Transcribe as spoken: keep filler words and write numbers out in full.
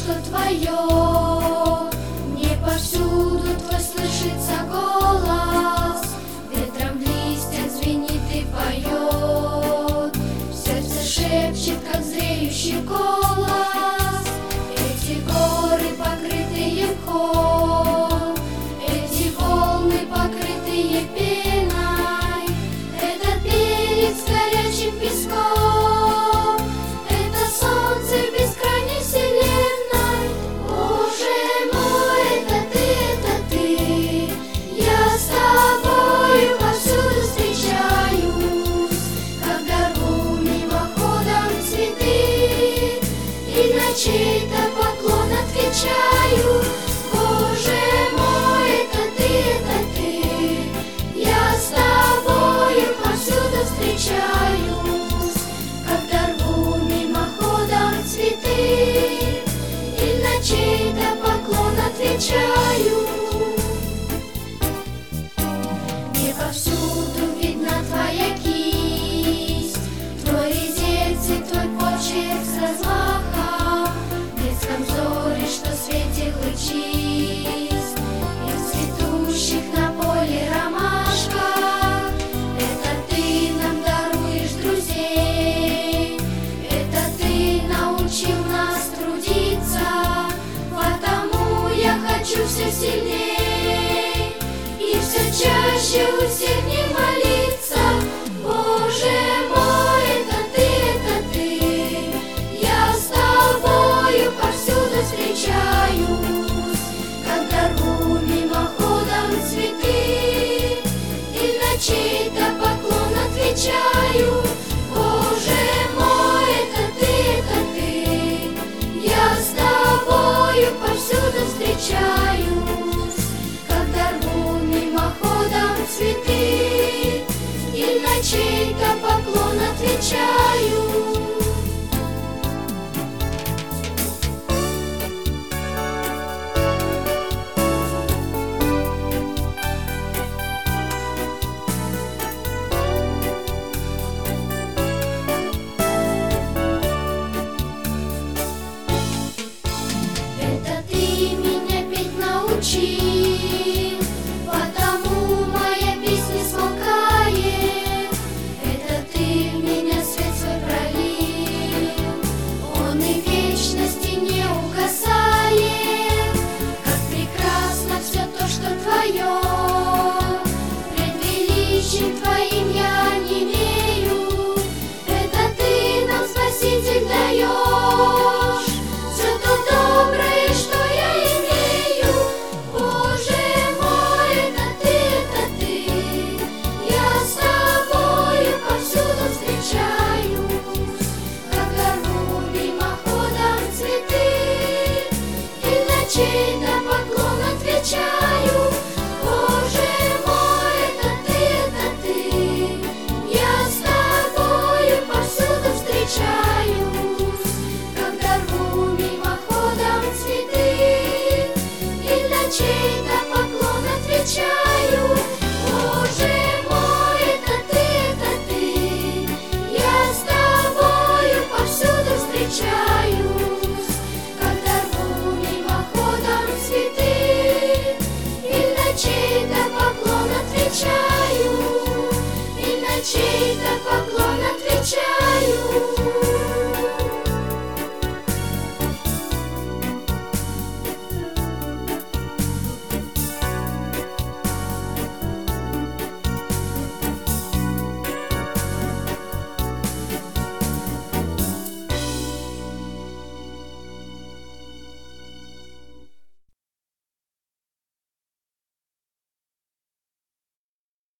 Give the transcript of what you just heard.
что твое. Не повсюду твой слышится голос, ветром в листьях звенит и поет, в сердце шепчет, как зреющий голос. Эти горы, покрытые мхом, эти волны, покрытые пеной, этот берег с горячим песком, это солнце в бескрайней вселенной. Боже мой, это ты, это ты, я с тобою повсюду встречаюсь, когда рву мимоходом цветы и на чей-то поклон отвечаю. Боже мой, это ты, это ты, я с тобою повсюду встречаюсь, когда рву мимоходом цветы и на чей-то поклон отвечаю. Мне повсюду видна твоя кисть, твой резец и твой почерк с размахом, в детском взоре, что светит лучист, и в цветущих на поле ромашках. Это ты нам даруешь друзей, это ты научил нас трудиться, потому я хочу все сильней и все чаще усерднее